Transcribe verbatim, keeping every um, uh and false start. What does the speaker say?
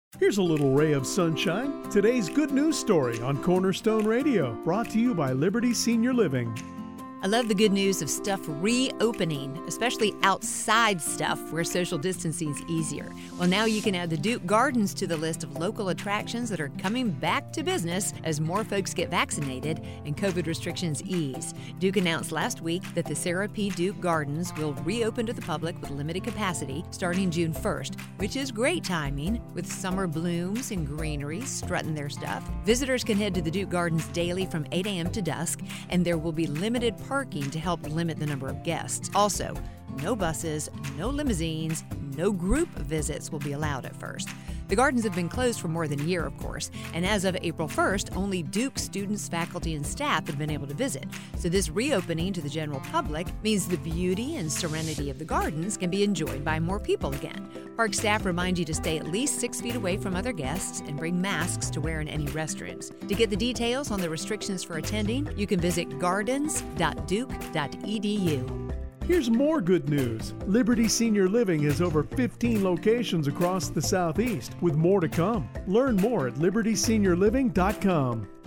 Here's a little ray of sunshine. Today's good news story on Cornerstone Radio, brought to you by Liberty Senior Living. I love the good news of stuff reopening, especially outside stuff where social distancing is easier. Well, now you can add the Duke Gardens to the list of local attractions that are coming back to business as more folks get vaccinated and COVID restrictions ease. Duke announced last week that the Sarah P. Duke Gardens will reopen to the public with limited capacity starting June first, which is great timing with summer blooms and greenery strutting their stuff. Visitors can head to the Duke Gardens daily from eight a.m. to dusk, and there will be limited parking to help limit the number of guests. Also, no buses, no limousines, no group visits will be allowed at first. The gardens have been closed for more than a year, of course, and as of April first, only Duke students, faculty, and staff have been able to visit. So this reopening to the general public means the beauty and serenity of the gardens can be enjoyed by more people again. Park staff remind you to stay at least six feet away from other guests and bring masks to wear in any restrooms. To get the details on the restrictions for attending, you can visit gardens dot duke dot e d u. Here's more good news. Liberty Senior Living has over fifteen locations across the Southeast, with more to come. Learn more at liberty senior living dot com.